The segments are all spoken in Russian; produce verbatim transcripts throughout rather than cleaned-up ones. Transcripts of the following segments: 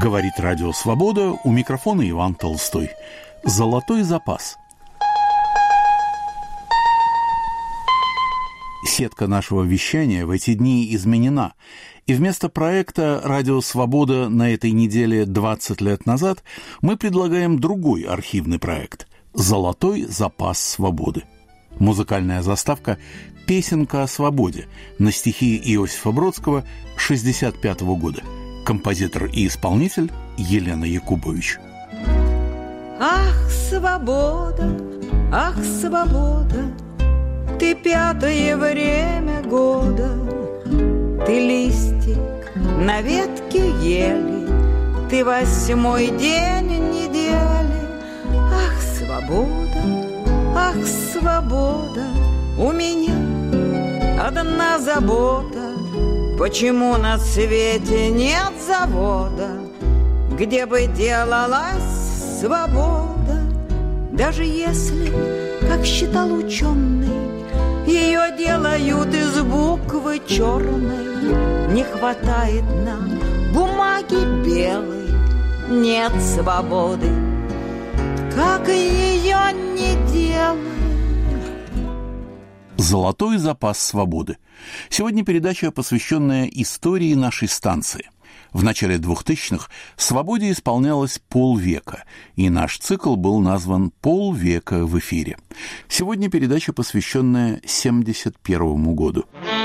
Говорит Радио Свобода, у микрофона Иван Толстой. Золотой запас. Сетка нашего вещания в эти дни изменена, и вместо проекта «Радио Свобода» на этой неделе двадцать лет назад мы предлагаем другой архивный проект «Золотой запас свободы». Музыкальная заставка «Песенка о свободе» на стихи Иосифа Бродского шестьдесят пятого года. Композитор и исполнитель Елена Якубович. Ах, свобода, ах, свобода, ты пятое время года, ты листик на ветке ели, ты восьмой день недели. Ах, свобода, ах, свобода, у меня одна забота. Почему на свете нет завода, где бы делалась свобода? Даже если, как считал ученый, ее делают из буквы черной, не хватает нам бумаги белой, нет свободы, как ее не делать. «Золотой запас свободы». Сегодня передача, посвященная истории нашей станции. В начале двухтысячных «Свободе» исполнялось полвека, и наш цикл был назван «Полвека в эфире». Сегодня передача, посвященная семьдесят первому году.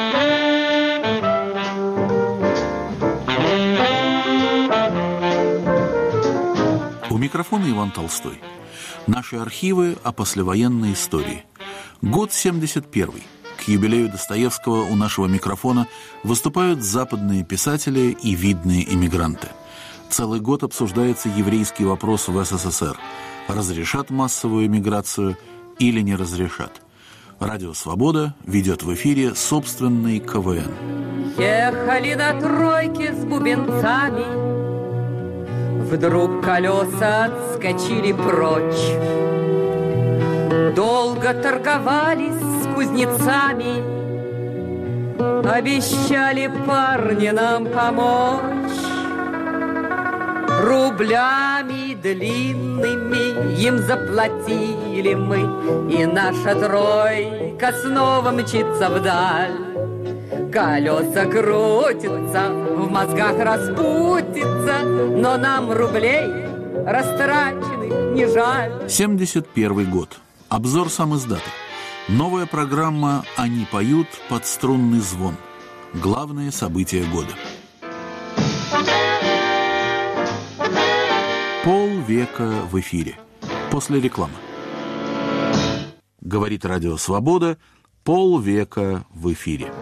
У микрофона Иван Толстой. Наши архивы о послевоенной истории. Год семьдесят первый. К юбилею Достоевского у нашего микрофона выступают западные писатели и видные эмигранты. Целый год обсуждается еврейский вопрос в СССР. Разрешат массовую эмиграцию или не разрешат? Радио «Свобода» ведет в эфире собственный КВН. Ехали на тройке с бубенцами, вдруг колеса отскочили прочь. Долго торговались с кузнецами, обещали парни нам помочь. Рублями длинными им заплатили мы, и наша тройка снова мчится вдаль. Колеса крутятся, в мозгах распутится, но нам рублей растраченных не жаль. семьдесят первый год. Обзор сам издата. Новая программа «Они поют под струнный звон». Главное событие года. Полвека в эфире. После рекламы. Говорит Радио Свобода. Полвека в эфире.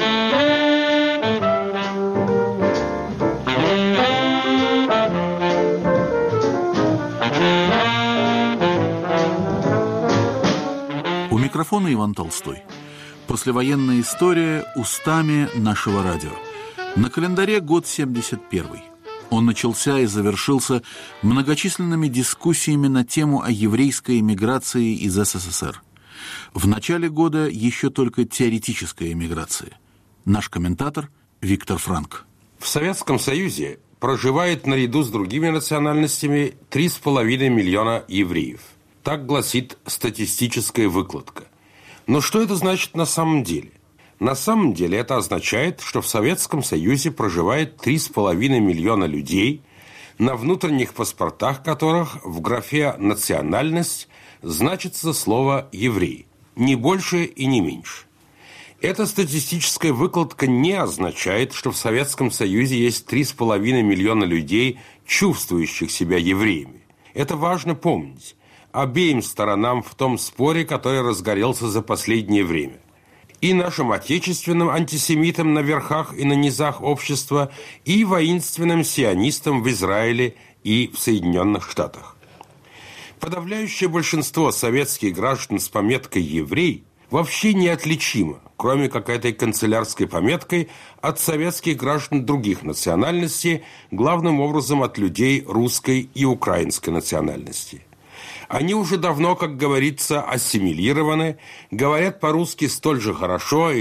У микрофона Иван Толстой. Послевоенная история устами нашего радио. На календаре год семьдесят первый. Он начался и завершился многочисленными дискуссиями на тему о еврейской эмиграции из СССР. В начале года еще только теоретическая эмиграция. Наш комментатор Виктор Франк. В Советском Союзе проживает наряду с другими национальностями три с половиной миллиона евреев. Так гласит статистическая выкладка. Но что это значит на самом деле? На самом деле это означает, что в Советском Союзе проживает три с половиной миллиона людей, на внутренних паспортах которых в графе «национальность» значится слово «еврей». Не больше и не меньше. Эта статистическая выкладка не означает, что в Советском Союзе есть три с половиной миллиона людей, чувствующих себя евреями. Это важно помнить обеим сторонам в том споре, который разгорелся за последнее время. И нашим отечественным антисемитам на верхах и на низах общества, и воинственным сионистам в Израиле и в Соединенных Штатах. Подавляющее большинство советских граждан с пометкой «еврей» вообще неотличимо, кроме как этой канцелярской пометкой, от советских граждан других национальностей, главным образом от людей русской и украинской национальности. Они уже давно, как говорится, ассимилированы, говорят по-русски столь же хорошо или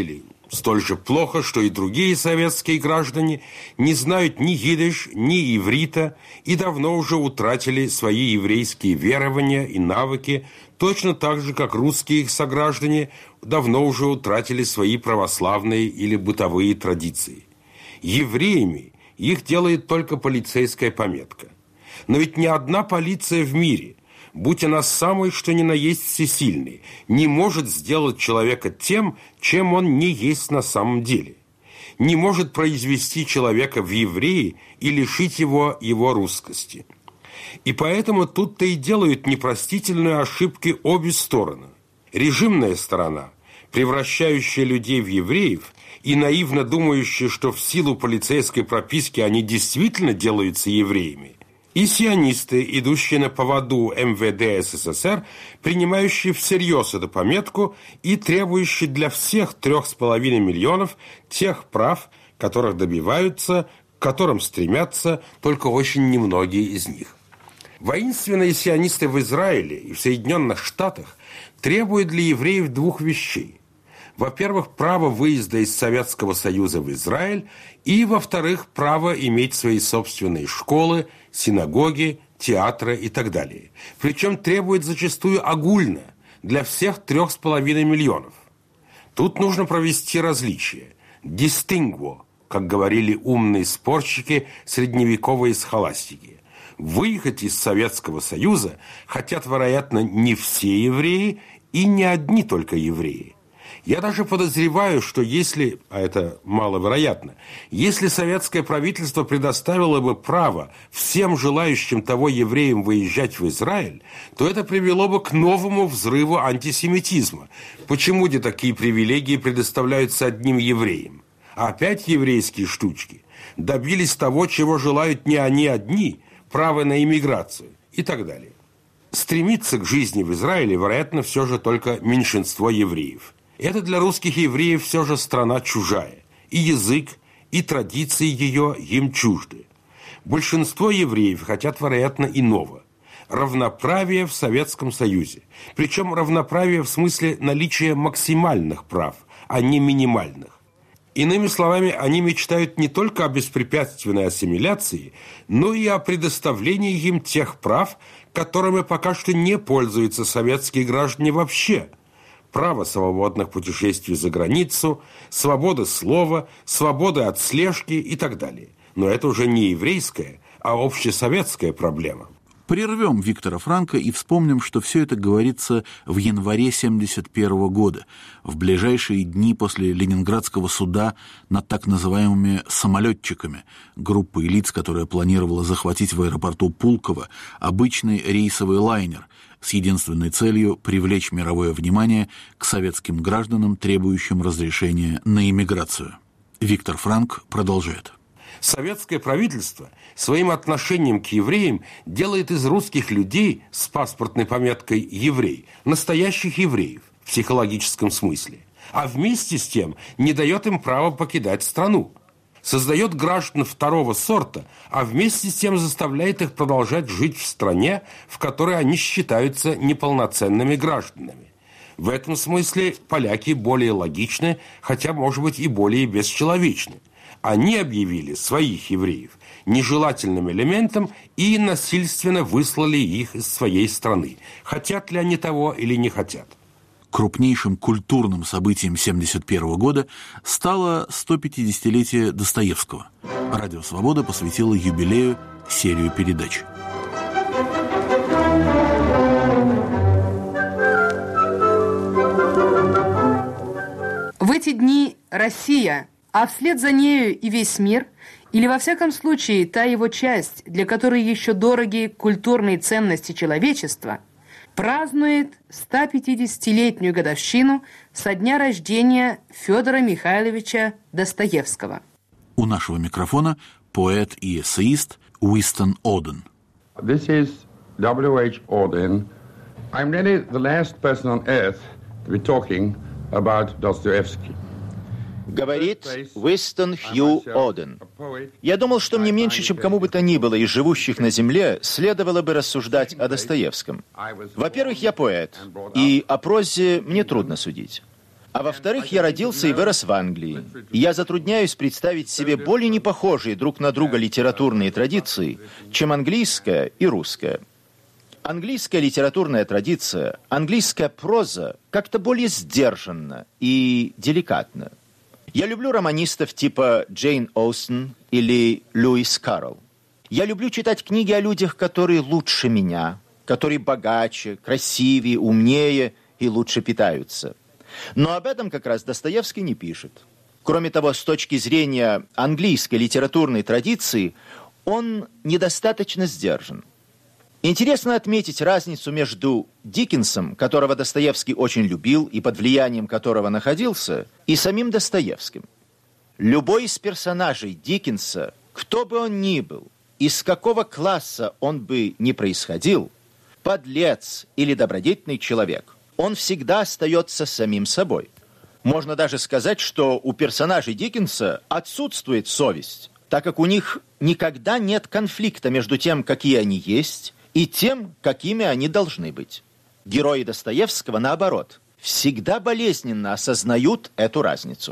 Столь же плохо, что и другие советские граждане не знают ни идиш, ни иврита и давно уже утратили свои еврейские верования и навыки, точно так же, как русские их сограждане давно уже утратили свои православные или бытовые традиции. Евреями их делает только полицейская пометка. Но ведь ни одна полиция в мире, будь она самой что ни на есть всесильной, не может сделать человека тем, чем он не есть на самом деле. Не может произвести человека в евреи и лишить его его русскости. И поэтому тут-то и делают непростительные ошибки обе стороны. Режимная сторона, превращающая людей в евреев и наивно думающая, что в силу полицейской прописки они действительно делаются евреями, и сионисты, идущие на поводу эм вэ дэ эс эс эс эр, принимающие всерьез эту пометку и требующие для всех трех с половиной миллионов тех прав, которых добиваются, к которым стремятся только очень немногие из них. Воинственные сионисты в Израиле и в Соединенных Штатах требуют для евреев двух вещей. Во-первых, право выезда из Советского Союза в Израиль, и, во-вторых, право иметь свои собственные школы, синагоги, театры и так далее. Причем требует зачастую огульно, для всех трех с половиной миллионов. Тут нужно провести различие. Distinguo, как говорили умные спорщики средневековой схоластики. Выехать из Советского Союза хотят, вероятно, не все евреи и не одни только евреи. Я даже подозреваю, что если, а это маловероятно, если советское правительство предоставило бы право всем желающим того евреям выезжать в Израиль, то это привело бы к новому взрыву антисемитизма. Почему же такие привилегии предоставляются одним евреям? А опять еврейские штучки добились того, чего желают не они одни, право на иммиграцию и так далее. Стремиться к жизни в Израиле, вероятно, все же только меньшинство евреев. Это для русских евреев все же страна чужая. И язык, и традиции ее им чужды. Большинство евреев хотят, вероятно, иного. Равноправие в Советском Союзе. Причем равноправие в смысле наличия максимальных прав, а не минимальных. Иными словами, они мечтают не только о беспрепятственной ассимиляции, но и о предоставлении им тех прав, которыми пока что не пользуются советские граждане вообще. Право свободных путешествий за границу, свобода слова, свобода от слежки и так далее. Но это уже не еврейская, а общесоветская проблема. Прервем Виктора Франка и вспомним, что все это говорится в январе семьдесят первого года, в ближайшие дни после Ленинградского суда над так называемыми «самолетчиками», группой лиц, которая планировала захватить в аэропорту Пулково обычный рейсовый лайнер с единственной целью привлечь мировое внимание к советским гражданам, требующим разрешения на иммиграцию. Виктор Франк продолжает. Советское правительство своим отношением к евреям делает из русских людей с паспортной пометкой «еврей» настоящих евреев в психологическом смысле, а вместе с тем не дает им права покидать страну. Создает граждан второго сорта, а вместе с тем заставляет их продолжать жить в стране, в которой они считаются неполноценными гражданами. В этом смысле поляки более логичны, хотя, может быть, и более бесчеловечны. Они объявили своих евреев нежелательным элементом и насильственно выслали их из своей страны. Хотят ли они того или не хотят? Крупнейшим культурным событием семьдесят первого года стало сто пятидесятилетие Достоевского. Радио «Свобода» посвятило юбилею серию передач. В эти дни Россия, а вслед за нею и весь мир, или во всяком случае та его часть, для которой еще дороги культурные ценности человечества, празднует сто пятидесятилетнюю годовщину со дня рождения Федора Михайловича Достоевского. У нашего микрофона поэт и эссеист Уистон Оден. This is W H Auden. I'm really the last person on earth to be talking about Dostoevsky. Говорит Уистон Хью Оден. Я думал, что мне меньше, чем кому бы то ни было из живущих на земле, следовало бы рассуждать о Достоевском. Во-первых, я поэт, и о прозе мне трудно судить. А во-вторых, я родился и вырос в Англии. И я затрудняюсь представить себе более непохожие друг на друга литературные традиции, чем английская и русская. Английская литературная традиция, английская проза как-то более сдержанна и деликатна. Я люблю романистов типа Джейн Остин или Льюис Карролл. Я люблю читать книги о людях, которые лучше меня, которые богаче, красивее, умнее и лучше питаются. Но об этом как раз Достоевский не пишет. Кроме того, с точки зрения английской литературной традиции, он недостаточно сдержан. Интересно отметить разницу между Диккенсом, которого Достоевский очень любил и под влиянием которого находился, и самим Достоевским. Любой из персонажей Диккенса, кто бы он ни был, из какого класса он бы ни происходил, подлец или добродетельный человек, он всегда остается самим собой. Можно даже сказать, что у персонажей Диккенса отсутствует совесть, так как у них никогда нет конфликта между тем, какие они есть, и тем, какими они должны быть. Герои Достоевского, наоборот, всегда болезненно осознают эту разницу.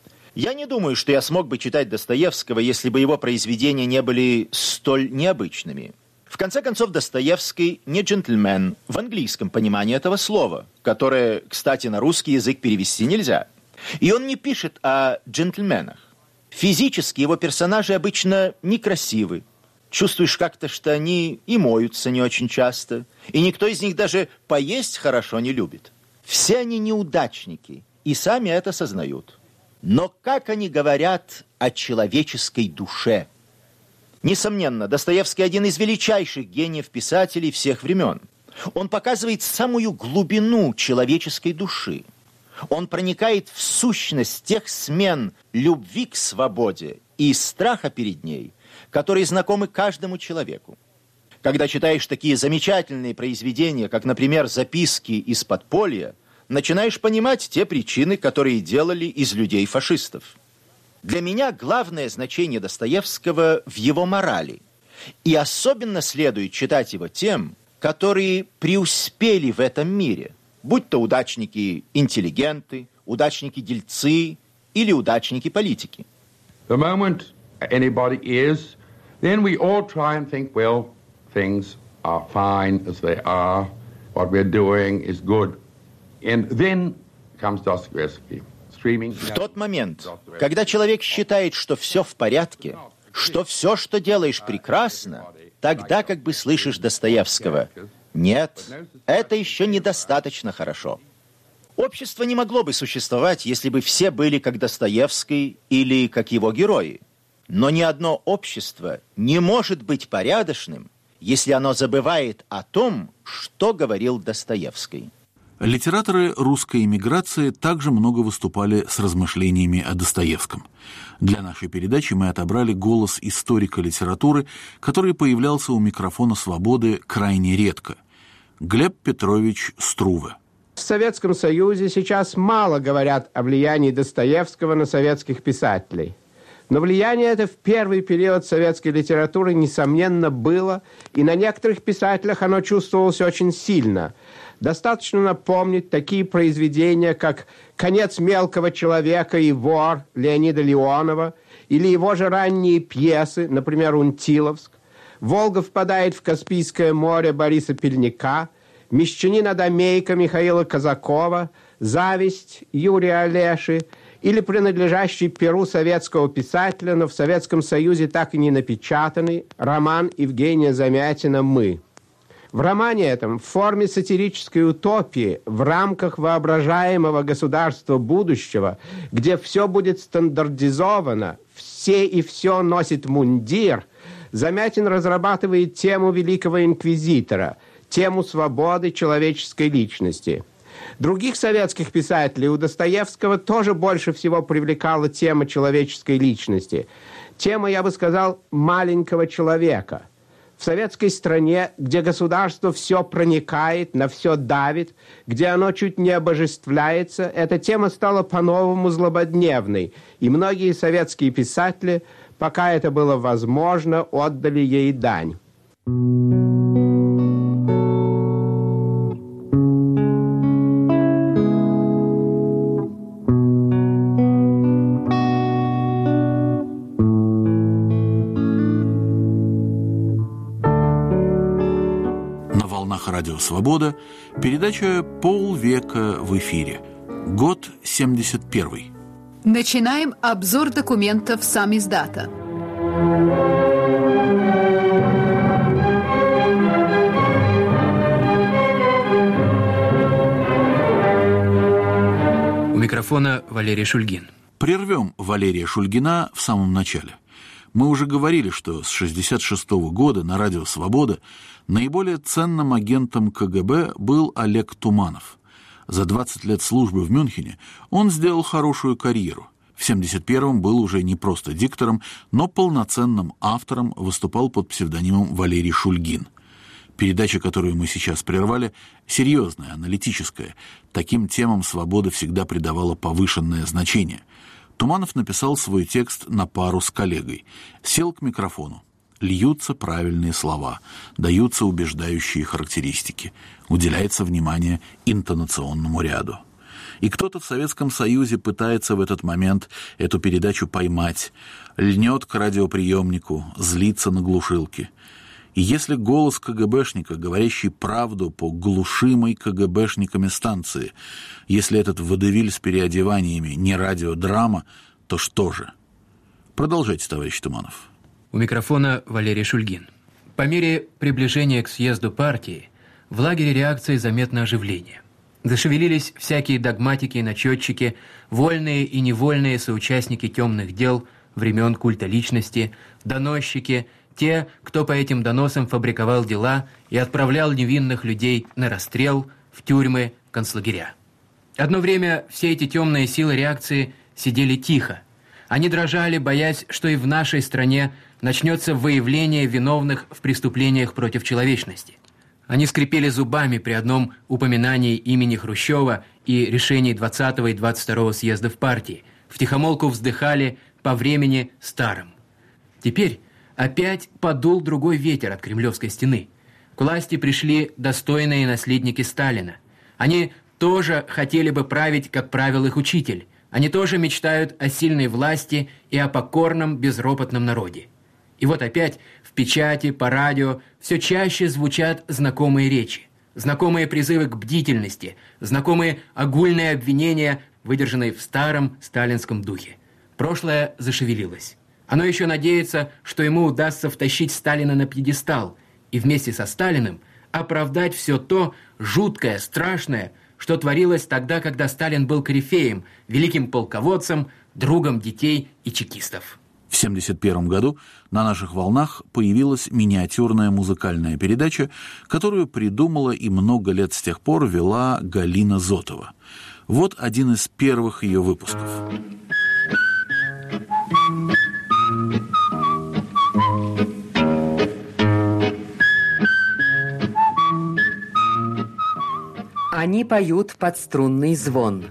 Я не думаю, что я смог бы читать Достоевского, если бы его произведения не были столь необычными. В конце концов, Достоевский не джентльмен в английском понимании этого слова, которое, кстати, на русский язык перевести нельзя. И он не пишет о джентльменах. Физически его персонажи обычно некрасивы. Чувствуешь как-то, что они и моются не очень часто, и никто из них даже поесть хорошо не любит. Все они неудачники, и сами это сознают. Но как они говорят о человеческой душе? Несомненно, Достоевский один из величайших гениев писателей всех времен. Он показывает самую глубину человеческой души. Он проникает в сущность тех смен любви к свободе и страха перед ней, которые знакомы каждому человеку. Когда читаешь такие замечательные произведения, как, например, «Записки из подполья», начинаешь понимать те причины, которые делали из людей фашистов. Для меня главное значение Достоевского в его морали. И особенно следует читать его тем, которые преуспели в этом мире, будь то удачники-интеллигенты, удачники-дельцы или удачники-политики. The moment anybody is, then we all try and think, well, things are fine as they are, what we're doing is good. And then comes Dostoevsky. В тот момент, когда человек считает, что все в порядке, что все, что делаешь, прекрасно, тогда как бы слышишь Достоевского. Нет, это еще недостаточно хорошо. Общество не могло бы существовать, если бы все были как Достоевский или как его герои. Но ни одно общество не может быть порядочным, если оно забывает о том, что говорил Достоевский. Литераторы русской эмиграции также много выступали с размышлениями о Достоевском. Для нашей передачи мы отобрали голос историка литературы, который появлялся у микрофона «Свободы» крайне редко. Глеб Петрович Струве. В Советском Союзе сейчас мало говорят о влиянии Достоевского на советских писателей. Но влияние это в первый период советской литературы, несомненно, было, и на некоторых писателях оно чувствовалось очень сильно. Достаточно напомнить такие произведения, как «Конец мелкого человека» и «Вор» Леонида Леонова, или его же ранние пьесы, например, «Унтиловск», «Волга впадает в Каспийское море» Бориса Пельника, «Мещанин Адамейка» Михаила Казакова, «Зависть» Юрия Олеши, или принадлежащий перу советского писателя, но в Советском Союзе так и не напечатанный роман Евгения Замятина «Мы». В романе этом в форме сатирической утопии, в рамках воображаемого государства будущего, где все будет стандартизовано, все и все носит мундир, Замятин разрабатывает тему великого инквизитора, тему свободы человеческой личности. Других советских писателей у Достоевского тоже больше всего привлекала тема человеческой личности. Тема, я бы сказал, маленького человека. В советской стране, где государство все проникает, на все давит, где оно чуть не обожествляется, эта тема стала по-новому злободневной, и многие советские писатели, пока это было возможно, отдали ей дань. Радио Свобода, передача «Полвека в эфире». Год семьдесят первый. Начинаем обзор документов самиздата. У микрофона Валерий Шульгин. Прервем Валерия Шульгина в самом начале. Мы уже говорили, что с шестьдесят шестого года на Радио Свобода наиболее ценным агентом ка гэ бэ был Олег Туманов. За двадцать лет службы в Мюнхене он сделал хорошую карьеру. В семьдесят первом был уже не просто диктором, но полноценным автором, выступал под псевдонимом Валерий Шульгин. Передача, которую мы сейчас прервали, серьезная, аналитическая. Таким темам «Свобода» всегда придавала повышенное значение. Туманов написал свой текст на пару с коллегой. Сел к микрофону. Льются правильные слова, даются убеждающие характеристики, уделяется внимание интонационному ряду. И кто-то в Советском Союзе пытается в этот момент эту передачу поймать, льнет к радиоприемнику, злится на глушилке. И если голос ка гэ бэшника, говорящий правду по глушимой ка гэ бэшниками станции, если этот водевиль с переодеваниями не радиодрама, то что же? Продолжайте, товарищ Туманов. У микрофона Валерий Шульгин. По мере приближения к съезду партии в лагере реакции заметно оживление. Зашевелились всякие догматики и начетчики, вольные и невольные соучастники темных дел времен культа личности, доносчики, те, кто по этим доносам фабриковал дела и отправлял невинных людей на расстрел, в тюрьмы, концлагеря. Одно время все эти темные силы реакции сидели тихо. Они дрожали, боясь, что и в нашей стране начнется выявление виновных в преступлениях против человечности. Они скрипели зубами при одном упоминании имени Хрущева и решений двадцатого и двадцать второго съездов партии, втихомолку вздыхали по времени старым. Теперь опять подул другой ветер от Кремлевской стены. К власти пришли достойные наследники Сталина. Они тоже хотели бы править, как правил их учитель. Они тоже мечтают о сильной власти и о покорном, безропотном народе. И вот опять в печати, по радио все чаще звучат знакомые речи, знакомые призывы к бдительности, знакомые огульные обвинения, выдержанные в старом сталинском духе. Прошлое зашевелилось. Оно еще надеется, что ему удастся втащить Сталина на пьедестал и вместе со Сталиным оправдать все то жуткое, страшное, что творилось тогда, когда Сталин был корифеем, великим полководцем, другом детей и чекистов. В семьдесят первом году на наших волнах появилась миниатюрная музыкальная передача, которую придумала и много лет с тех пор вела Галина Зотова. Вот один из первых ее выпусков. Они поют под струнный звон.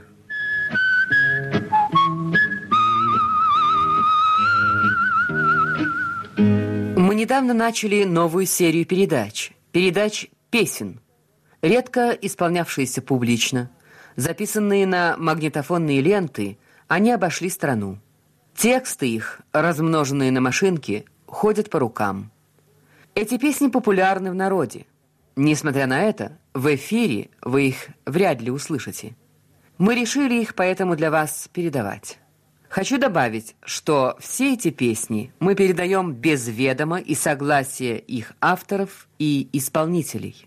Мы недавно начали новую серию передач. Передач песен, редко исполнявшиеся публично. Записанные на магнитофонные ленты, они обошли страну. Тексты их, размноженные на машинке, ходят по рукам. Эти песни популярны в народе. Несмотря на это, в эфире вы их вряд ли услышите. Мы решили их поэтому для вас передавать. Хочу добавить, что все эти песни мы передаем без ведома и согласия их авторов и исполнителей.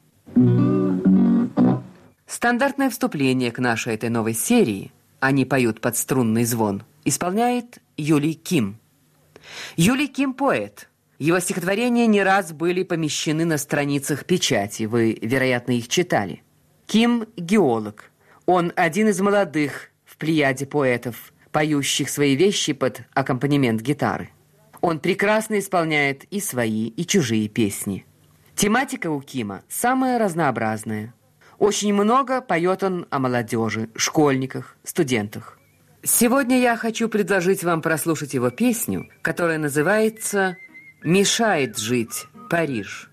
Стандартное вступление к нашей этой новой серии «Они поют под струнный звон» исполняет Юлий Ким. Юлий Ким – поэт. Его стихотворения не раз были помещены на страницах печати, вы, вероятно, их читали. Ким – геолог. Он один из молодых в плеяде поэтов, поющих свои вещи под аккомпанемент гитары. Он прекрасно исполняет и свои, и чужие песни. Тематика у Кима самая разнообразная. Очень много поет он о молодежи, школьниках, студентах. Сегодня я хочу предложить вам прослушать его песню, которая называется «Мешает жить Париж».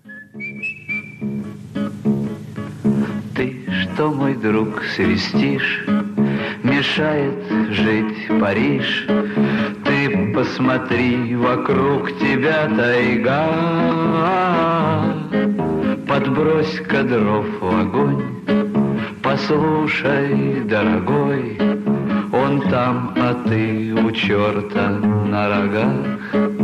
Ты что, мой друг, свистишь? Мешает жить Париж. Ты посмотри, вокруг тебя тайга. подбрось-ка дров в огонь. Послушай, дорогой, он там, а ты у черта на рогах.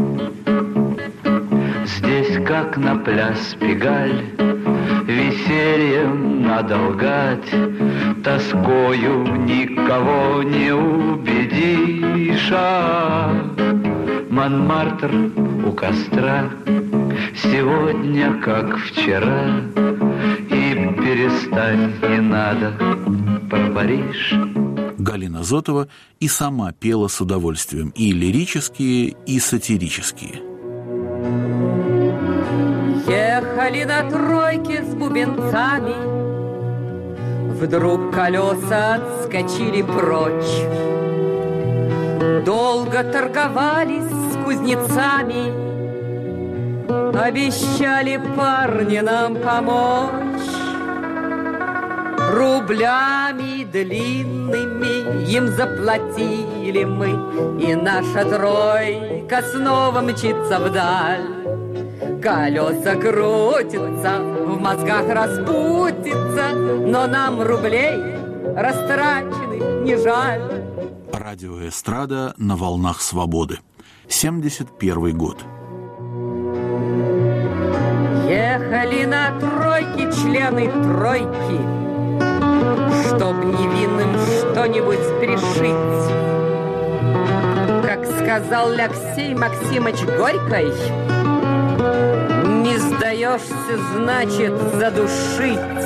Здесь, как на пляс Пегаль, весельем надо лгать, тоскою никого не убедишь. А Монмартр у костра, сегодня как вчера, и перестань не надо про Париж. Галина Зотова и сама пела с удовольствием и лирические, и сатирические. Ехали на тройке с бубенцами, вдруг колеса отскочили прочь. Долго торговались с кузнецами, обещали парни нам помочь. Рублями длинными им заплатили мы, и наша тройка снова мчится вдаль. Колеса крутятся, в мозгах распутится, но нам рублей растраченных не жаль. Радиоэстрада на волнах свободы. семьдесят первый год. Ехали на тройке члены тройки, чтоб невинным что-нибудь пришить. Как сказал Алексей Максимыч Горький, не сдаешься, значит, задушить.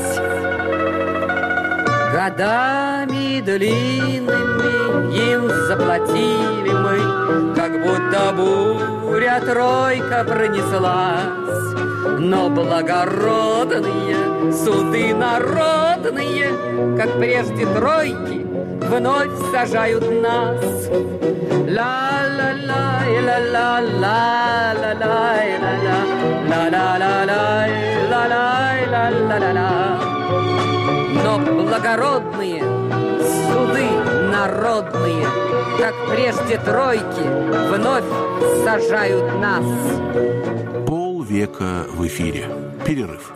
Годами длинными им заплатили мы, как будто буря тройка пронеслась. Но благородные суды народные, как прежде тройки, вновь сажают нас. Ла-ла-ла, ла-ла-ла-ла-ла-ла, ла-ла-ла-ла, ла-ла-ла-ла-ла-ла. Но благородные суды народные, как прежде тройки, вновь сажают нас. Полвека в эфире. Перерыв.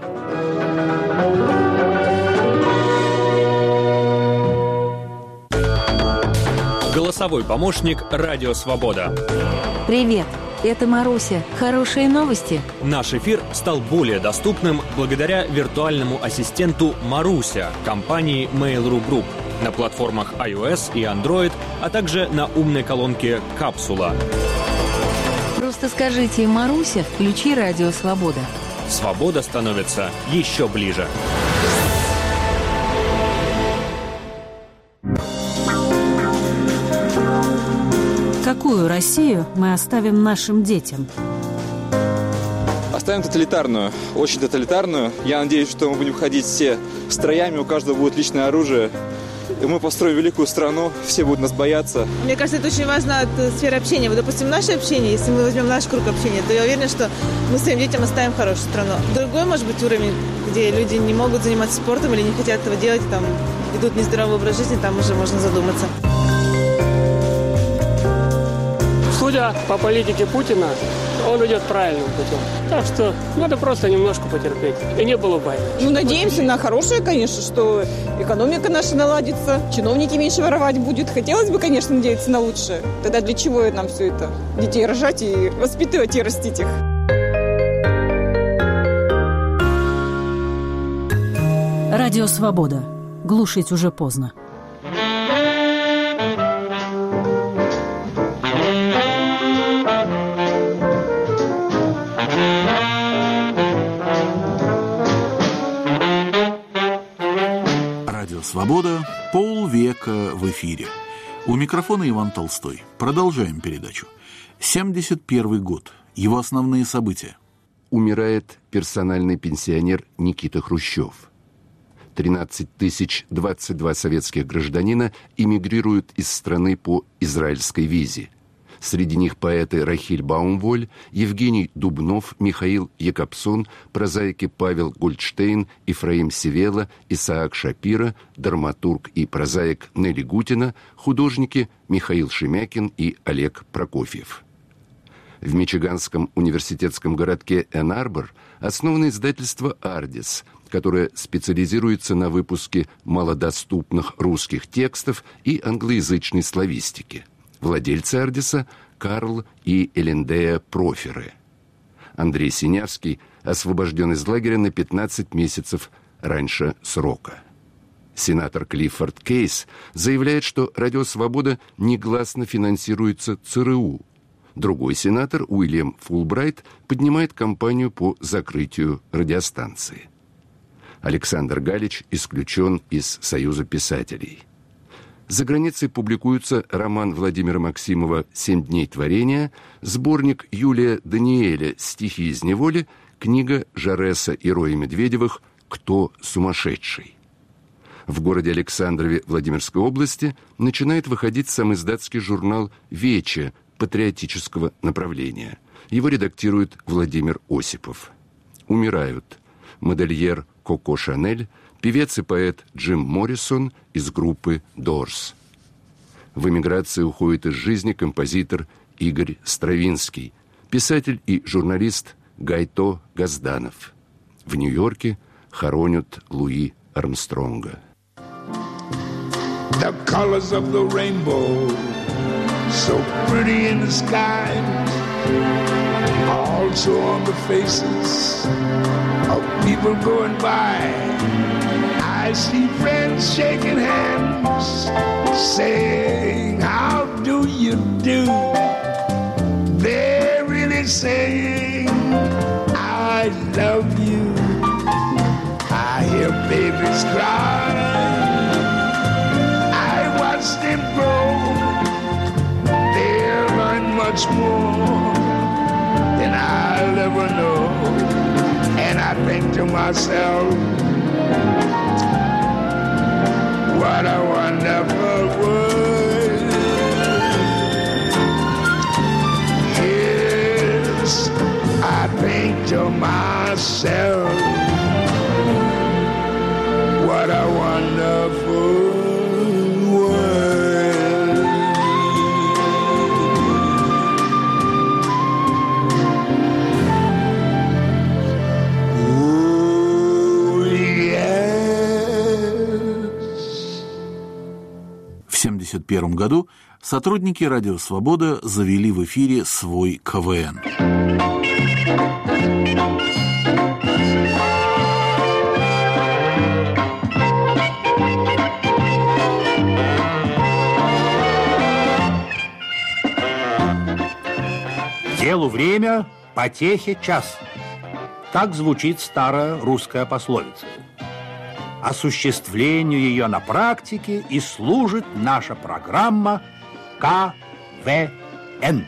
Голосовой помощник «Радио Свобода». Привет, это Маруся. Хорошие новости? Наш эфир стал более доступным благодаря виртуальному ассистенту «Маруся» компании Mail.ru Group на платформах iOS и Android, а также на умной колонке «Капсула». Просто скажите: «Маруся, включи «Радио Свобода». Свобода становится еще ближе. Какую Россию мы оставим нашим детям? Оставим тоталитарную, очень тоталитарную. Я надеюсь, что мы будем ходить все строями, у каждого будет личное оружие. И мы построим великую страну, все будут нас бояться. Мне кажется, это очень важно от сферы общения. Вот, допустим, наше общение, если мы возьмем наш круг общения, то я уверена, что мы своим детям оставим хорошую страну. Другой, может быть, уровень, где люди не могут заниматься спортом или не хотят этого делать, там, ведут нездоровый образ жизни, там уже можно задуматься. Судя по политике Путина, он идет правильным путем. Так что надо просто немножко потерпеть. И не было войны. Ну, надеемся на хорошее, конечно, что экономика наша наладится, чиновники меньше воровать будут. Хотелось бы, конечно, надеяться на лучшее. Тогда для чего нам все это? Детей рожать и воспитывать и растить их. Радио Свобода. Глушить уже поздно. Свобода. Полвека в эфире. У микрофона Иван Толстой. Продолжаем передачу. семьдесят первый год. Его основные события. Умирает персональный пенсионер Никита Хрущев. тринадцать тысяч двадцать два советских гражданина эмигрируют из страны по израильской визе. Среди них поэты Рахиль Баумволь, Евгений Дубнов, Михаил Якобсон, прозаики Павел Гольдштейн, Ифраим Севела, Исаак Шапира, драматург и прозаик Нелли Гутина, художники Михаил Шемякин и Олег Прокофьев. В мичиганском университетском городке Энн-Арбор основано издательство «Ардис», которое специализируется на выпуске малодоступных русских текстов и англоязычной славистики. Владельцы «Ардиса» – Карл и Элендея Проферы. Андрей Синявский освобожден из лагеря на пятнадцать месяцев раньше срока. Сенатор Клиффорд Кейс заявляет, что «Радио Свобода» негласно финансируется ЦРУ. Другой сенатор, Уильям Фулбрайт, поднимает кампанию по закрытию радиостанции. Александр Галич исключен из Союза писателей. За границей публикуются роман Владимира Максимова «Семь дней творения», сборник Юлия Даниэля «Стихи из неволи», книга Жареса и Роя Медведевых «Кто сумасшедший?». В городе Александрове Владимирской области начинает выходить самиздатский журнал «Вече» патриотического направления. Его редактирует Владимир Осипов. Умирают модельер Коко Шанель, певец и поэт Джим Моррисон из группы Doors. В эмиграции уходит из жизни композитор Игорь Стравинский, писатель и журналист Гайто Газданов. В Нью-Йорке хоронят Луи Армстронга. The colors of the rainbow, so pretty in the sky, also on the faces of people going by. I see friends shaking hands, saying, how do you do? They're really saying, I love you. I hear babies cry, them grow, they'll learn much more than I'll ever know. And I think to myself, what a wonderful world. Yes, I think to myself, what a wonderful В тысяча девятьсот семьдесят первом году сотрудники «Радио Свобода» завели в эфире свой КВН. Делу время, потехе час. Так звучит старая русская пословица. Осуществлению ее на практике и служит наша программа КВН.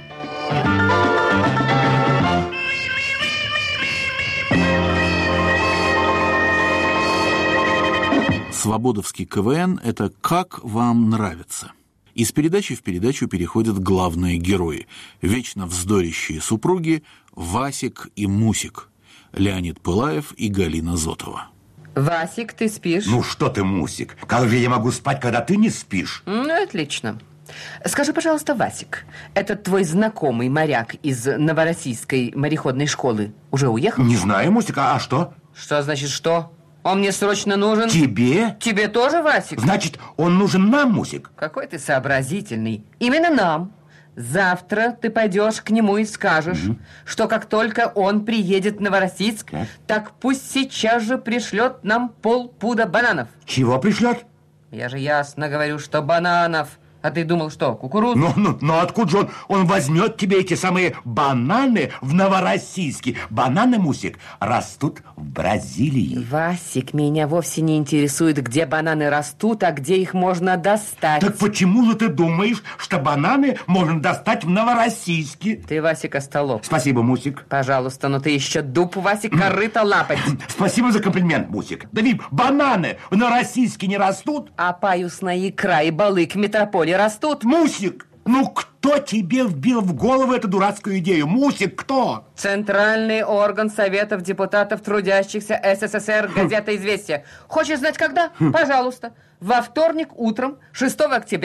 Свободовский КВН – это «Как вам нравится?». Из передачи в передачу переходят главные герои – вечно вздорящие супруги Васик и Мусик, Леонид Пылаев и Галина Зотова. Васик, ты спишь? Ну что ты, Мусик, как же я могу спать, когда ты не спишь? Ну, отлично. Скажи, пожалуйста, Васик, этот твой знакомый моряк из Новороссийской мореходной школы уже уехал? Не знаю, Мусик, а что? Что значит что? Он мне срочно нужен. Тебе? Тебе тоже, Васик? Значит, он нужен нам, Мусик? Какой ты сообразительный. Именно нам. Завтра ты пойдешь к нему и скажешь, mm-hmm. что как только он приедет в Новороссийск, так. так пусть сейчас же пришлет нам полпуда бананов. Чего пришлет? Я же ясно говорю, что бананов. А ты думал, что, кукурузу? Ну, ну, ну откуда же он, он возьмет тебе эти самые бананы в Новороссийске? Бананы, Мусик, растут в Бразилии. Васик, меня вовсе не интересует, где бананы растут, а где их можно достать. Так почему же ты думаешь, что бананы можно достать в Новороссийске? Ты, Васик, остолоп. Спасибо, Мусик. Пожалуйста, но ты еще дуб, Васик, корыто лапать. Спасибо за комплимент, Мусик. Да ведь бананы в Новороссийске не растут. А паюсная икра и балык в метрополии растут. Мусик, ну кто тебе вбил в голову эту дурацкую идею? Мусик, кто? Центральный орган Советов депутатов трудящихся СССР, газета «Известия». Хочешь знать, когда? Пожалуйста. Во вторник утром, шестого октября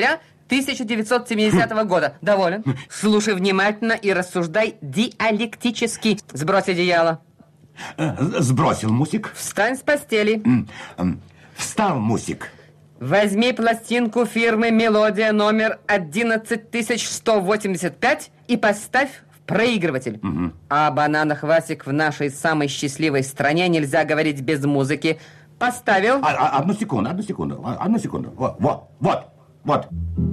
тысяча девятьсот семидесятого года. Доволен? Слушай внимательно и рассуждай диалектически. Сбрось одеяло. Сбросил, Мусик. Встань с постели. Встал, Мусик. Возьми пластинку фирмы «Мелодия» номер одиннадцать тысяч сто восемьдесят пять и поставь в проигрыватель. Угу. О бананах, Васик, в нашей самой счастливой стране нельзя говорить без музыки. Поставил? А, а, одну секунду, одну секунду, одну секунду. Вот, вот, вот, вот.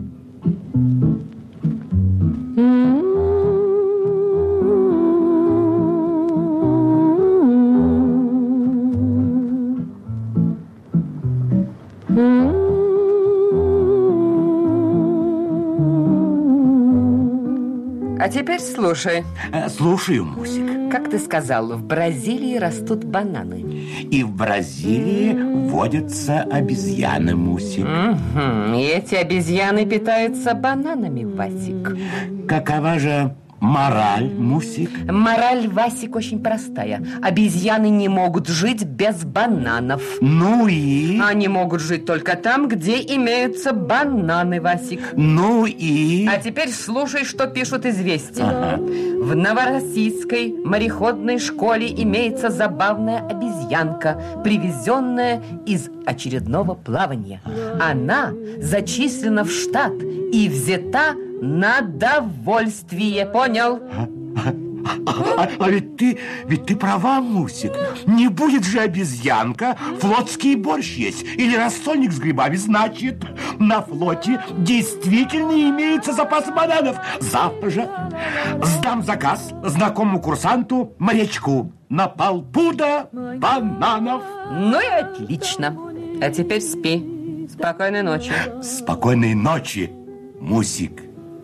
А теперь слушай. Слушаю, Мусик. Как ты сказал, в Бразилии растут бананы. И в Бразилии водятся обезьяны, Мусик. Угу. И эти обезьяны питаются бананами, Васик. Какова же мораль, Мусик? Мораль, Васик, очень простая. Обезьяны не могут жить без бананов. Ну и? Они могут жить только там, где имеются бананы, Васик. Ну и? А теперь слушай, что пишут известия. Ага. В Новороссийской мореходной школе имеется забавная обезьянка, привезенная из очередного плавания. Она зачислена в штат и взята на довольствие, понял? А, а, а ведь ты, ведь ты права, Мусик. Не будет же обезьянка флотский борщ есть или рассольник с грибами. Значит, на флоте действительно имеется запас бананов. Завтра же сдам заказ знакомому курсанту морячку на полпуда бананов. Ну и отлично. А теперь спи. Спокойной ночи. Спокойной ночи, Мусик.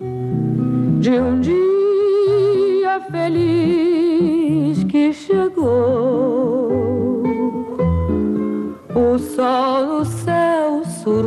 De um dia feliz que chegou, o sol no céu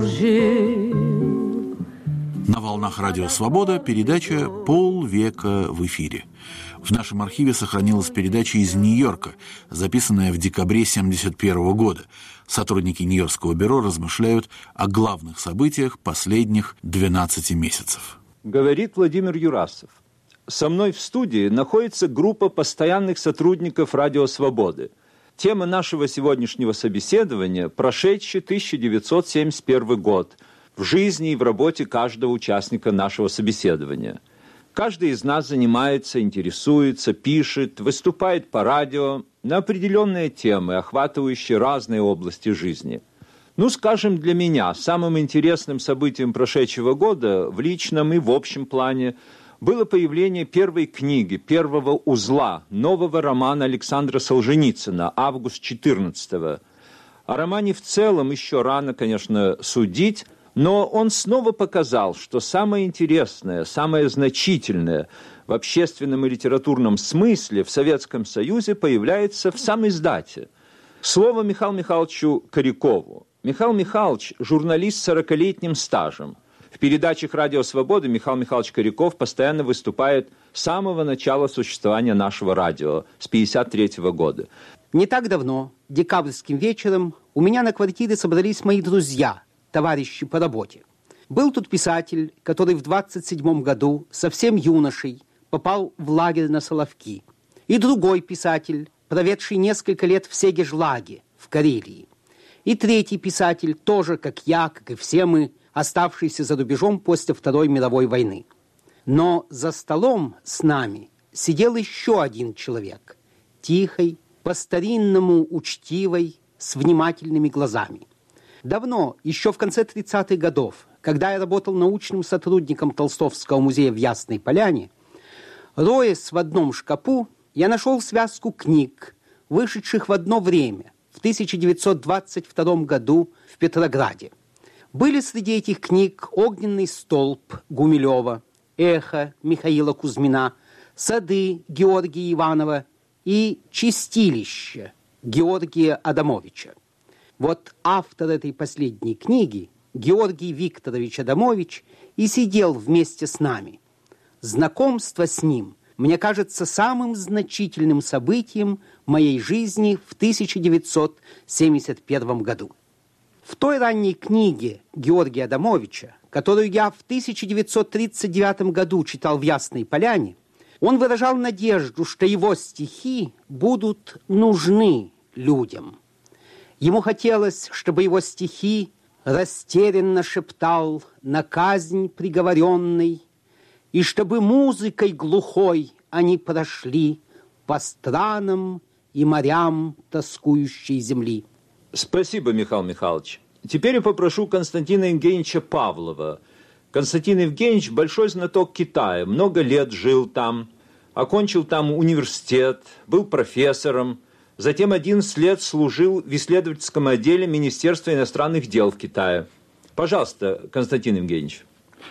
surgiu. На волнах Радио Свобода передача «Полвека в эфире». В нашем архиве сохранилась передача из Нью-Йорка, записанная в декабре семьдесят первого года. Сотрудники Нью-Йоркского бюро размышляют о главных событиях последних двенадцати месяцев. Говорит Владимир Юрасов. Со мной в студии находится группа постоянных сотрудников Радио Свободы. Тема нашего сегодняшнего собеседования – прошедший тысяча девятьсот семьдесят первый год в жизни и в работе каждого участника нашего собеседования. Каждый из нас занимается, интересуется, пишет, выступает по радио на определенные темы, охватывающие разные области жизни. Ну, скажем, для меня самым интересным событием прошедшего года в личном и в общем плане было появление первой книги, первого узла, нового романа Александра Солженицына «Август четырнадцатого». О романе в целом еще рано, конечно, судить, но он снова показал, что самое интересное, самое значительное в общественном и литературном смысле в Советском Союзе появляется в самиздате. Слово Михаилу Михайловичу Корякову. Михаил Михайлович – журналист с сорокалетним стажем. В передачах «Радио Свободы» Михаил Михайлович Коряков постоянно выступает с самого начала существования нашего радио, с пятьдесят третьего года. Не так давно, декабрьским вечером, у меня на квартире собрались мои друзья, товарищи по работе. Был тут писатель, который в двадцать седьмом году, совсем юношей, попал в лагерь на Соловки. И другой писатель, проведший несколько лет в Сегежлаге, в Карелии. И третий писатель, тоже, как я, как и все мы, оставшийся за рубежом после Второй мировой войны. Но за столом с нами сидел еще один человек, тихий, по-старинному учтивый, с внимательными глазами. Давно, еще в конце тридцатых годов, когда я работал научным сотрудником Толстовского музея в Ясной Поляне, роясь в одном шкафу, я нашел связку книг, вышедших в одно время, в тысяча девятьсот двадцать втором году в Петрограде. Были среди этих книг «Огненный столб» Гумилева, «Эхо» Михаила Кузьмина, «Сады» Георгия Иванова и «Чистилище» Георгия Адамовича. Вот автор этой последней книги, Георгий Викторович Адамович, и сидел вместе с нами. Знакомство с ним, мне кажется, самым значительным событием моей жизни в тысяча девятьсот семьдесят первом году. В той ранней книге Георгия Адамовича, которую я в тысяча девятьсот тридцать девятом году читал в Ясной Поляне, он выражал надежду, что его стихи будут нужны людям. Ему хотелось, чтобы его стихи растерянно шептал на казнь приговоренный, и чтобы музыкой глухой они прошли по странам и морям тоскующей земли. Спасибо, Михаил Михайлович. Теперь я попрошу Константина Евгеньевича Павлова. Константин Евгеньевич большой знаток Китая, много лет жил там, окончил там университет, был профессором, затем одиннадцать лет служил в исследовательском отделе Министерства иностранных дел в Китае. Пожалуйста, Константин Евгеньевич.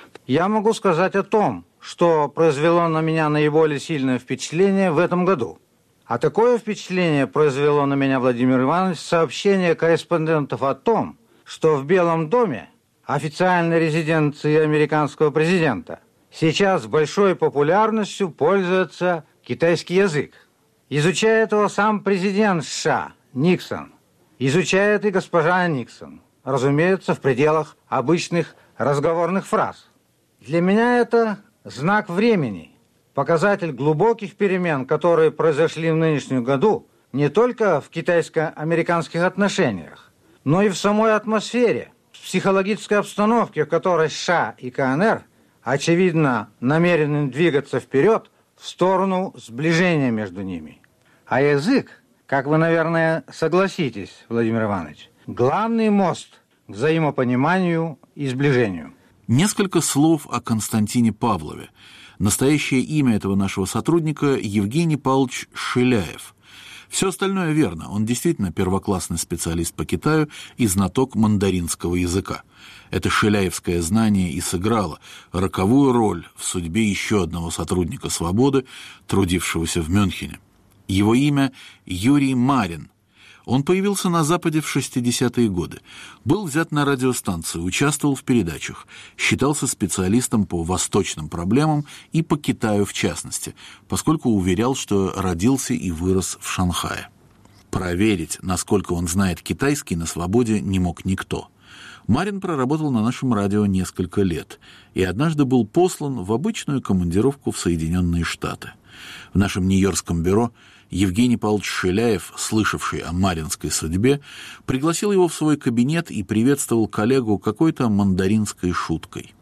Я могу сказать о том, что произвело на меня наиболее сильное впечатление в этом году. А такое впечатление произвело на меня, Владимир Иванович, сообщение корреспондентов о том, что в Белом доме, официальной резиденции американского президента, сейчас большой популярностью пользуется китайский язык. Изучает его сам президент США Никсон. Изучает и госпожа Никсон. Разумеется, в пределах обычных разговорных фраз. Для меня это знак времени. Показатель глубоких перемен, которые произошли в нынешнем году не только в китайско-американских отношениях, но и в самой атмосфере, в психологической обстановке, в которой США и КНР, очевидно, намерены двигаться вперед в сторону сближения между ними. А язык, как вы, наверное, согласитесь, Владимир Иванович, главный мост к взаимопониманию и сближению. Несколько слов о Константине Павлове. Настоящее имя этого нашего сотрудника – Евгений Павлович Шиляев. Все остальное верно. Он действительно первоклассный специалист по Китаю и знаток мандаринского языка. Это шиляевское знание и сыграло роковую роль в судьбе еще одного сотрудника «Свободы», трудившегося в Мюнхене. Его имя – Юрий Марин. Он появился на Западе в шестидесятые годы, был взят на радиостанцию, участвовал в передачах, считался специалистом по восточным проблемам и по Китаю в частности, поскольку уверял, что родился и вырос в Шанхае. Проверить, насколько он знает китайский, на «Свободе» не мог никто. Марин проработал на нашем радио несколько лет и однажды был послан в обычную командировку в Соединенные Штаты. В нашем нью-йоркском бюро Евгений Павлович Шиляев, слышавший о маринской судьбе, пригласил его в свой кабинет и приветствовал коллегу какой-то мандаринской шуткой.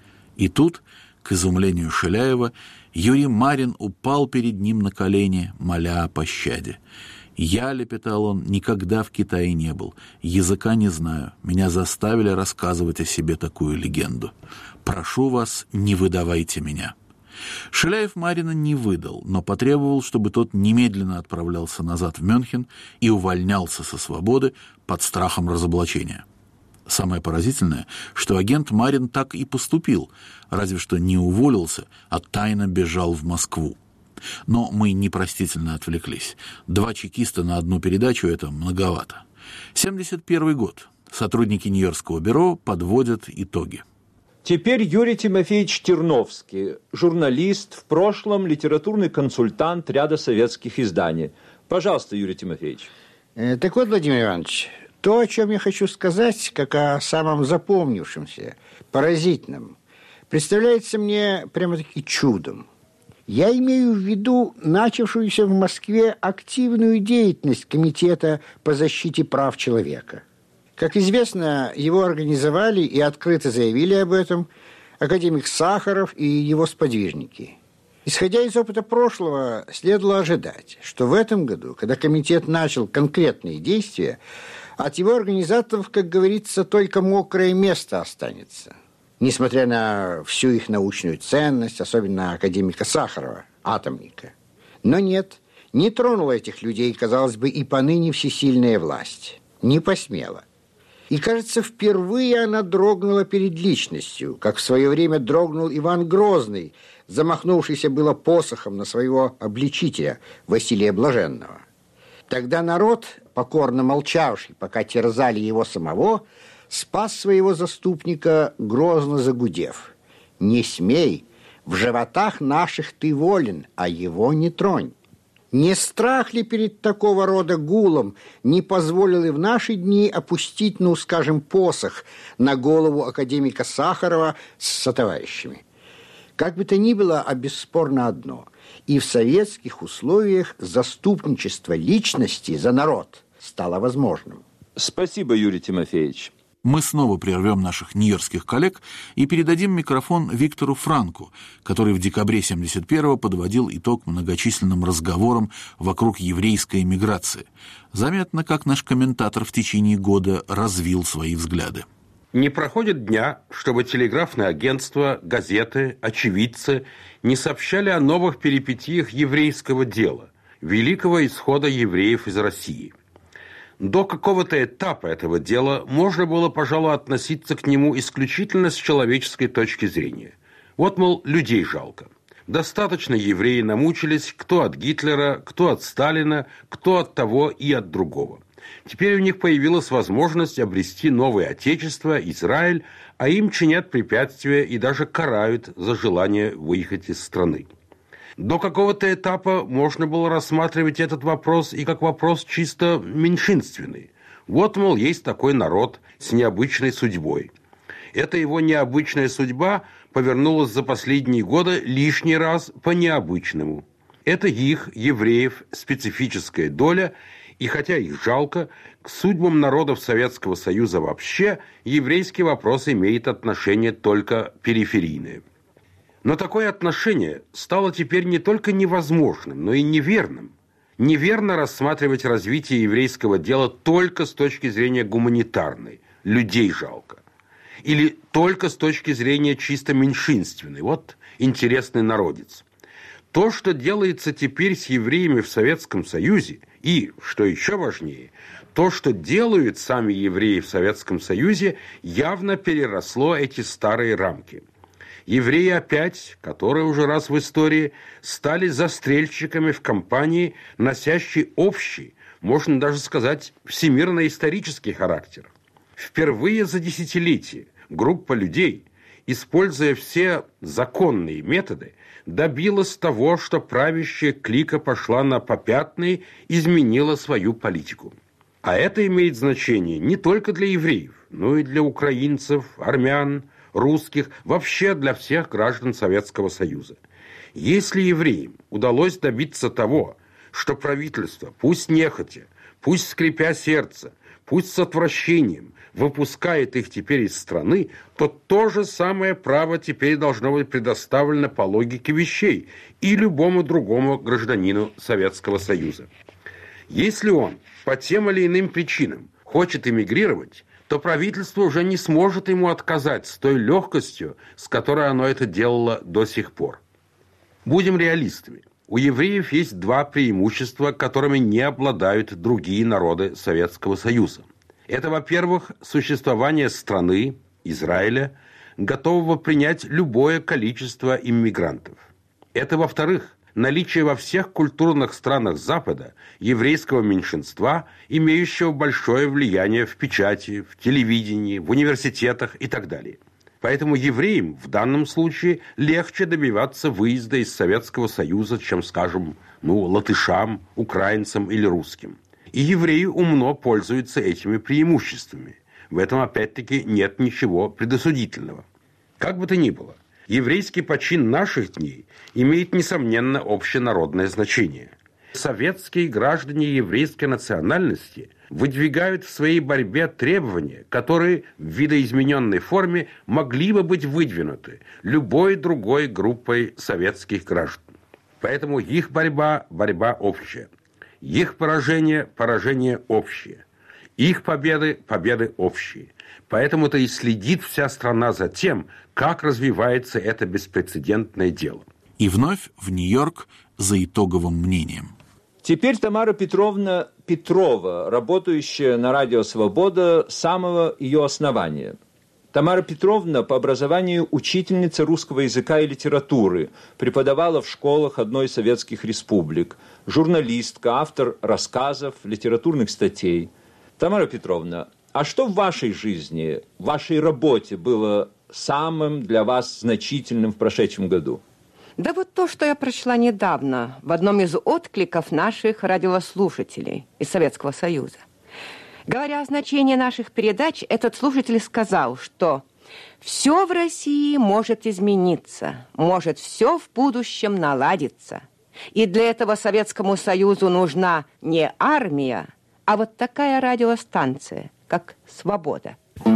И тут, к изумлению Шиляева, Юрий Марин упал перед ним на колени, моля о пощаде. «Я, — лепетал он, — никогда в Китае не был, языка не знаю, меня заставили рассказывать о себе такую легенду. Прошу вас, не выдавайте меня». Шиляев Марина не выдал, но потребовал, чтобы тот немедленно отправлялся назад в Мюнхен и увольнялся со «Свободы» под страхом разоблачения. Самое поразительное, что агент Марин так и поступил, разве что не уволился, а тайно бежал в Москву. Но мы непростительно отвлеклись. Два чекиста на одну передачу – это многовато. семьдесят первый год. Сотрудники Нью-Йоркского бюро подводят итоги. Теперь Юрий Тимофеевич Терновский, журналист, в прошлом литературный консультант ряда советских изданий. Пожалуйста, Юрий Тимофеевич. Так вот, Владимир Иванович, то, о чем я хочу сказать, как о самом запомнившемся, поразительном, представляется мне прямо-таки чудом. Я имею в виду начавшуюся в Москве активную деятельность Комитета по защите прав человека. Как известно, его организовали и открыто заявили об этом академик Сахаров и его сподвижники. Исходя из опыта прошлого, следовало ожидать, что в этом году, когда комитет начал конкретные действия, от его организаторов, как говорится, только мокрое место останется. Несмотря на всю их научную ценность, особенно академика Сахарова, атомника. Но нет, не тронула этих людей, казалось бы, и поныне всесильная власть. Не посмела. И, кажется, впервые она дрогнула перед личностью, как в свое время дрогнул Иван Грозный, замахнувшийся было посохом на своего обличителя Василия Блаженного. Тогда народ, покорно молчавший, пока терзали его самого, спас своего заступника, грозно загудев: «Не смей, в животах наших ты волен, а его не тронь». Не страх ли перед такого рода гулом не позволил и в наши дни опустить, ну, скажем, посох на голову академика Сахарова с сотоварищами? Как бы то ни было, а бесспорно одно. И в советских условиях заступничество личности за народ стало возможным. Спасибо, Юрий Тимофеевич. Мы снова прервем наших нью-йоркских коллег и передадим микрофон Виктору Франку, который в декабре семьдесят первого подводил итог многочисленным разговорам вокруг еврейской эмиграции. Заметно, как наш комментатор в течение года развил свои взгляды. Не проходит дня, чтобы телеграфные агентства, газеты, очевидцы не сообщали о новых перипетиях еврейского дела, великого исхода евреев из России. До какого-то этапа этого дела можно было, пожалуй, относиться к нему исключительно с человеческой точки зрения. Вот, мол, людей жалко. Достаточно евреи намучились кто от Гитлера, кто от Сталина, кто от того и от другого. Теперь у них появилась возможность обрести новое отечество, Израиль, а им чинят препятствия и даже карают за желание выехать из страны. До какого-то этапа можно было рассматривать этот вопрос и как вопрос чисто меньшинственный. Вот, мол, есть такой народ с необычной судьбой. Эта его необычная судьба повернулась за последние годы лишний раз по необычному. Это их, евреев, специфическая доля, и хотя их жалко, к судьбам народов Советского Союза вообще еврейский вопрос имеет отношение только периферийное. Но такое отношение стало теперь не только невозможным, но и неверным. Неверно рассматривать развитие еврейского дела только с точки зрения гуманитарной, людей жалко. Или только с точки зрения чисто меньшинственной, вот интересный народец. То, что делается теперь с евреями в Советском Союзе, и, что еще важнее, то, что делают сами евреи в Советском Союзе, явно переросло эти старые рамки. Евреи опять, которые уже раз в истории, стали застрельщиками в кампании, носящей общий, можно даже сказать, всемирно-исторический характер. Впервые за десятилетия группа людей, используя все законные методы, добилась того, что правящая клика пошла на попятные, изменила свою политику. А это имеет значение не только для евреев, но и для украинцев, армян, русских, вообще для всех граждан Советского Союза. Если евреям удалось добиться того, что правительство, пусть нехотя, пусть скрипя сердце, пусть с отвращением, выпускает их теперь из страны, то то же самое право теперь должно быть предоставлено по логике вещей и любому другому гражданину Советского Союза. Если он по тем или иным причинам хочет эмигрировать, то правительство уже не сможет ему отказать с той легкостью, с которой оно это делало до сих пор. Будем реалистами. У евреев есть два преимущества, которыми не обладают другие народы Советского Союза. Это, во-первых, существование страны, Израиля, готового принять любое количество иммигрантов. Это, во-вторых, наличие во всех культурных странах Запада еврейского меньшинства, имеющего большое влияние в печати, в телевидении, в университетах и так далее. Поэтому евреям в данном случае легче добиваться выезда из Советского Союза, чем, скажем, ну, латышам, украинцам или русским. И евреи умно пользуются этими преимуществами. В этом, опять-таки, нет ничего предосудительного. Как бы то ни было, еврейский почин наших дней имеет, несомненно, общенародное значение. Советские граждане еврейской национальности выдвигают в своей борьбе требования, которые в видоизмененной форме могли бы быть выдвинуты любой другой группой советских граждан. Поэтому их борьба – борьба общая. Их поражение – поражение общее. Их победы – победы общие. Поэтому-то и следит вся страна за тем, как развивается это беспрецедентное дело. И вновь в Нью-Йорк за итоговым мнением. Теперь Тамара Петровна Петрова, работающая на радио «Свобода» с самого ее основания. Тамара Петровна по образованию учительница русского языка и литературы, преподавала в школах одной из советских республик, журналистка, автор рассказов, литературных статей. Тамара Петровна, а что в вашей жизни, в вашей работе было самым для вас значительным в прошедшем году? Да вот то, что я прочла недавно в одном из откликов наших радиослушателей из Советского Союза. Говоря о значении наших передач, этот слушатель сказал, что все в России может измениться, может все в будущем наладиться. И для этого Советскому Союзу нужна не армия, а вот такая радиостанция, как «Свобода».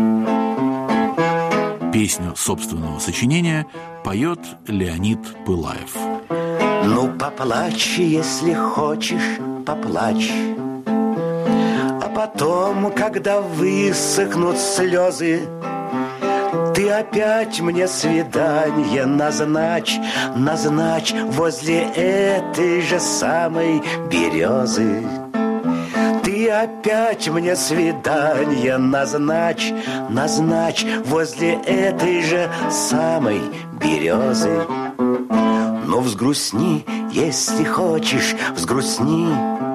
Песню собственного сочинения поет Леонид Пылаев. Ну, поплачь, если хочешь, поплачь. А потом, когда высохнут слезы, ты опять мне свидание назначь, назначь возле этой же самой березы. Ты опять мне свидание назначь, назначь возле этой же самой березы. Но взгрустни, если хочешь, взгрустни.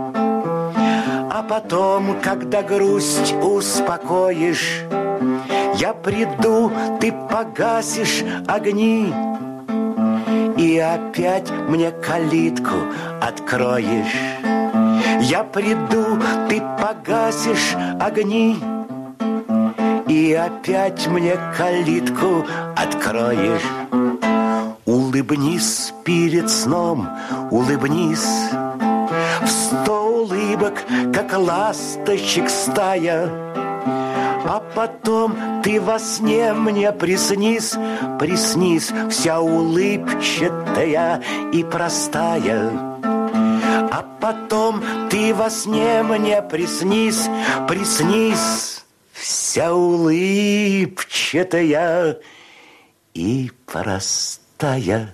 А потом, когда грусть успокоишь, я приду, ты погасишь огни и опять мне калитку откроешь. Я приду, ты погасишь огни и опять мне калитку откроешь. Улыбнись перед сном, улыбнись в сто улыбок, как ласточек стая. А потом ты во сне мне приснись, приснись, вся улыбчатая и простая. А потом ты во сне мне приснись, приснись, вся улыбчатая и простая.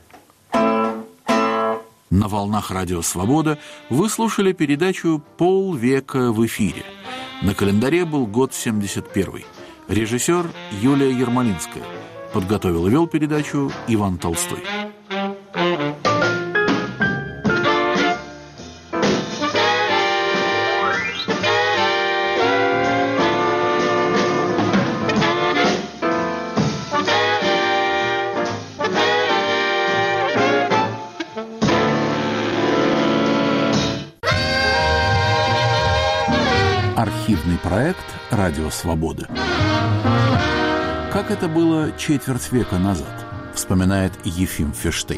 На волнах Радио Свобода вы слушали передачу «Полвека в эфире». На календаре был год семьдесят первый. Режиссер Юлия Ермолинская. Подготовил и вел передачу Иван Толстой. Архивный проект «Радио Свободы». Как это было четверть века назад, вспоминает Ефим Ферштейн.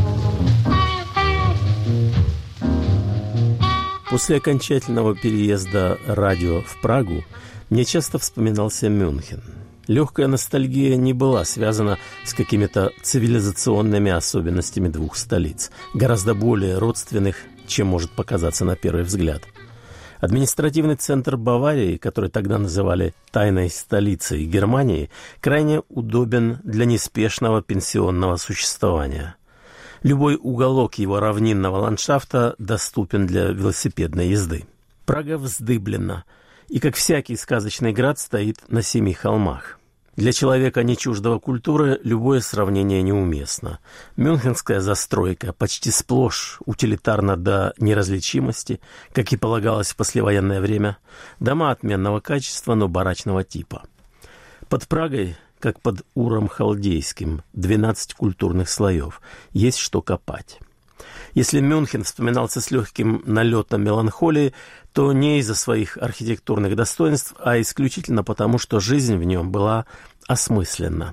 После окончательного переезда радио в Прагу мне часто вспоминался Мюнхен. Легкая ностальгия не была связана с какими-то цивилизационными особенностями двух столиц, гораздо более родственных, чем может показаться на первый взгляд. Административный центр Баварии, который тогда называли «тайной столицей Германии», крайне удобен для неспешного пенсионного существования. Любой уголок его равнинного ландшафта доступен для велосипедной езды. Прага вздыблена и, как всякий сказочный град, стоит на семи холмах. Для человека, не чуждого культуры, любое сравнение неуместно. Мюнхенская застройка почти сплошь утилитарна до неразличимости, как и полагалось в послевоенное время. Дома отменного качества, но барачного типа. Под Прагой, как под Уром Халдейским, двенадцать культурных слоев. Есть что копать. Если Мюнхен вспоминался с легким налетом меланхолии, то не из-за своих архитектурных достоинств, а исключительно потому, что жизнь в нем была осмысленна.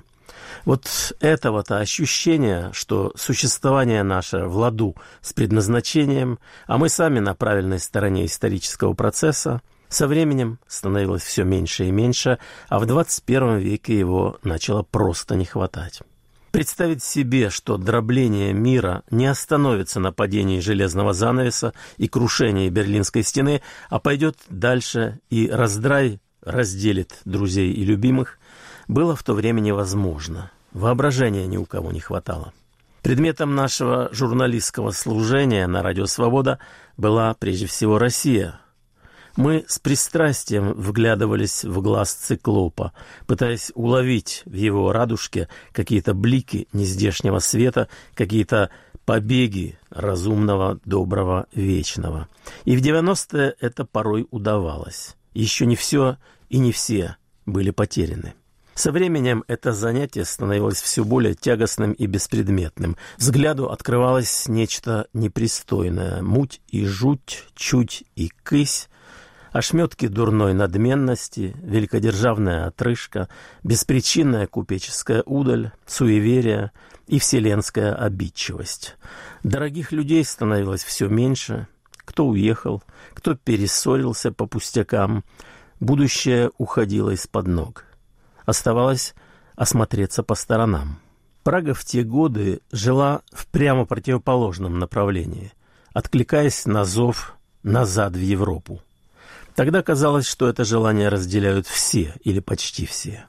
Вот этого-то ощущения, что существование наше в ладу с предназначением, а мы сами на правильной стороне исторического процесса, со временем становилось все меньше и меньше, а в двадцать первом веке его начало просто не хватать. Представить себе, что дробление мира не остановится на падении железного занавеса и крушении Берлинской стены, а пойдет дальше и раздрай разделит друзей и любимых, было в то время невозможно. Воображения ни у кого не хватало. Предметом нашего журналистского служения на Радио Свобода была прежде всего Россия. Мы с пристрастием вглядывались в глаз циклопа, пытаясь уловить в его радужке какие-то блики нездешнего света, какие-то побеги разумного, доброго, вечного. И в девяностые это порой удавалось. Еще не все и не все были потеряны. Со временем это занятие становилось все более тягостным и беспредметным. Взгляду открывалось нечто непристойное. Муть и жуть, чуть и кысь, ошметки дурной надменности, великодержавная отрыжка, беспричинная купеческая удаль, суеверие и вселенская обидчивость. Дорогих людей становилось все меньше. Кто уехал, кто перессорился по пустякам. Будущее уходило из-под ног. Оставалось осмотреться по сторонам. Прага в те годы жила в прямо противоположном направлении, откликаясь на зов назад в Европу. Тогда казалось, что это желание разделяют все или почти все.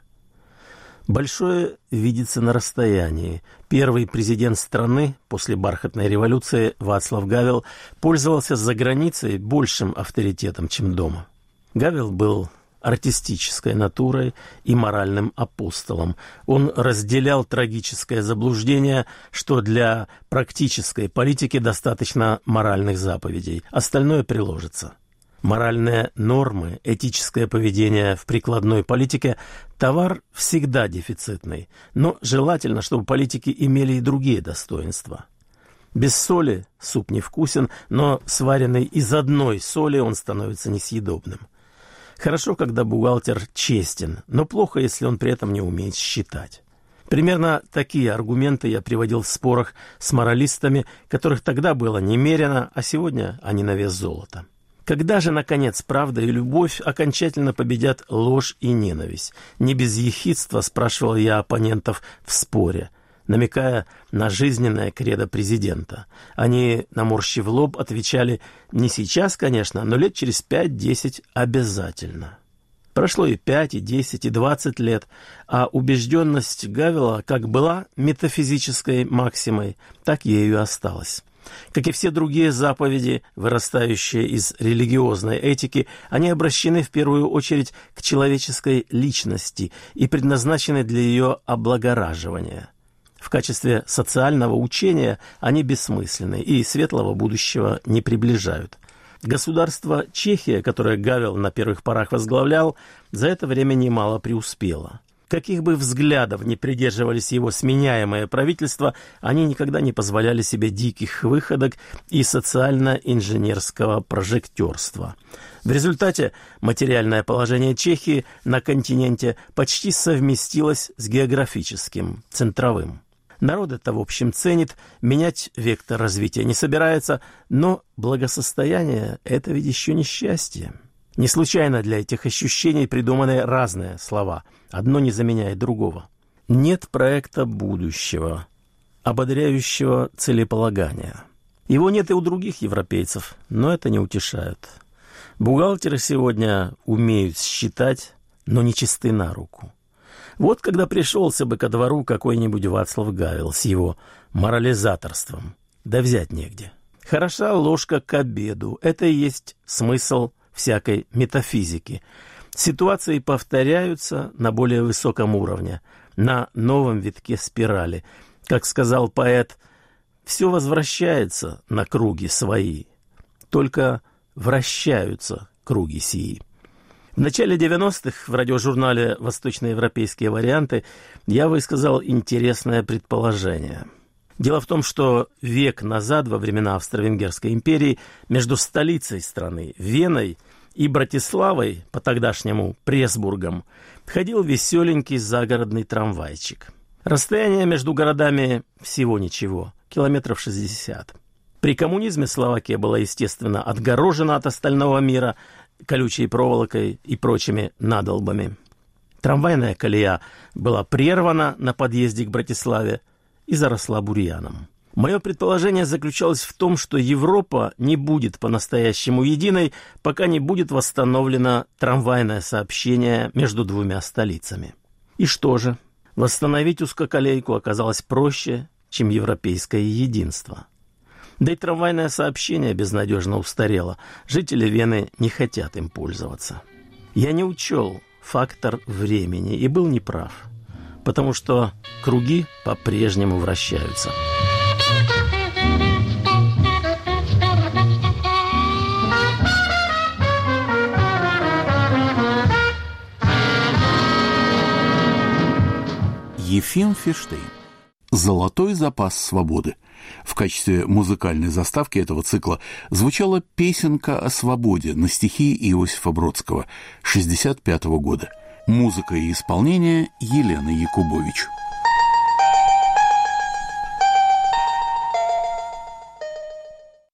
Большое видится на расстоянии. Первый президент страны после бархатной революции Вацлав Гавел пользовался за границей большим авторитетом, чем дома. Гавел был артистической натурой и моральным апостолом. Он разделял трагическое заблуждение, что для практической политики достаточно моральных заповедей, остальное приложится. Моральные нормы, этическое поведение в прикладной политике – товар всегда дефицитный, но желательно, чтобы политики имели и другие достоинства. Без соли суп невкусен, но сваренный из одной соли он становится несъедобным. Хорошо, когда бухгалтер честен, но плохо, если он при этом не умеет считать. Примерно такие аргументы я приводил в спорах с моралистами, которых тогда было немерено, а сегодня они на вес золота. Когда же, наконец, правда и любовь окончательно победят ложь и ненависть? Не без ехидства спрашивал я оппонентов в споре, намекая на жизненное кредо президента. Они, наморщив лоб, отвечали: не сейчас, конечно, но лет через пять-десять обязательно. Прошло и пять, и десять, и двадцать лет, а убежденность Гавела как была метафизической максимой, так ею и осталась. Как и все другие заповеди, вырастающие из религиозной этики, они обращены в первую очередь к человеческой личности и предназначены для ее облагораживания. В качестве социального учения они бессмысленны и светлого будущего не приближают. Государство Чехия, которое Гавел на первых порах возглавлял, за это время немало преуспело. Каких бы взглядов ни придерживались его сменяемое правительство, они никогда не позволяли себе диких выходок и социально-инженерского прожектерства. В результате материальное положение Чехии на континенте почти совместилось с географическим, центровым. Народ это, в общем, ценит, менять вектор развития не собирается, но благосостояние – это ведь еще не счастье. Не случайно для этих ощущений придуманы разные слова, одно не заменяет другого. Нет проекта будущего, ободряющего целеполагания. Его нет и у других европейцев, но это не утешает. Бухгалтеры сегодня умеют считать, но не чисты на руку. Вот когда пришелся бы ко двору какой-нибудь Вацлав Гавел с его морализаторством, да взять негде. Хороша ложка к обеду, это и есть смысл всякой метафизики. Ситуации повторяются на более высоком уровне, на новом витке спирали. Как сказал поэт, все возвращается на круги свои, только вращаются круги сии. В начале девяностых в радиожурнале «Восточноевропейские варианты» я высказал интересное предположение. Дело в том, что век назад, во времена Австро-Венгерской империи, между столицей страны, Веной, и Братиславой, по-тогдашнему Пресбургом, ходил веселенький загородный трамвайчик. Расстояние между городами всего ничего, километров шестьдесят. При коммунизме Словакия была, естественно, отгорожена от остального мира колючей проволокой и прочими надолбами. Трамвайная колея была прервана на подъезде к Братиславе и заросла бурьяном. Мое предположение заключалось в том, что Европа не будет по-настоящему единой, пока не будет восстановлено трамвайное сообщение между двумя столицами. И что же? Восстановить узкоколейку оказалось проще, чем европейское единство. Да и трамвайное сообщение безнадежно устарело. Жители Вены не хотят им пользоваться. Я не учел фактор времени и был неправ, потому что круги по-прежнему вращаются. Ефим Ферштейн. «Золотой запас свободы». В качестве музыкальной заставки этого цикла звучала песенка о свободе на стихи Иосифа Бродского шестьдесят пятого года. Музыка и исполнение Елены Якубович.